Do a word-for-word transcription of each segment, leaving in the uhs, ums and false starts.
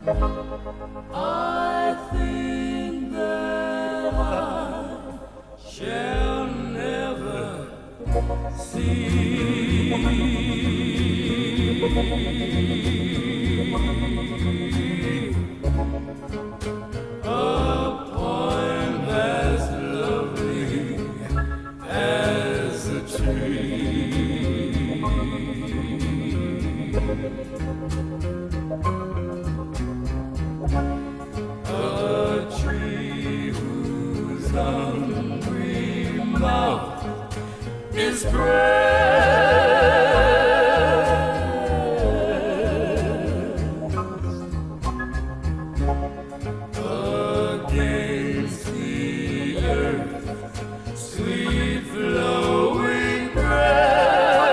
I think that I shall never see a poem as lovely as a tree. A tree whose hungry mouth is pressed against the earth, sweet flowing breath.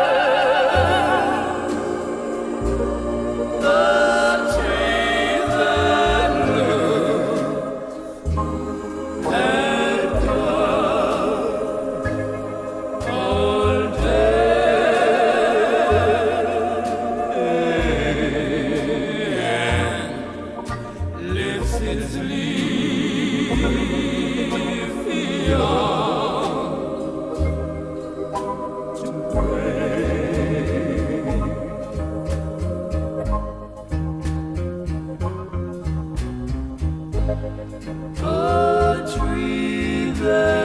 The tree that looks at God all day and lifts its leafy arms to pray. A tree that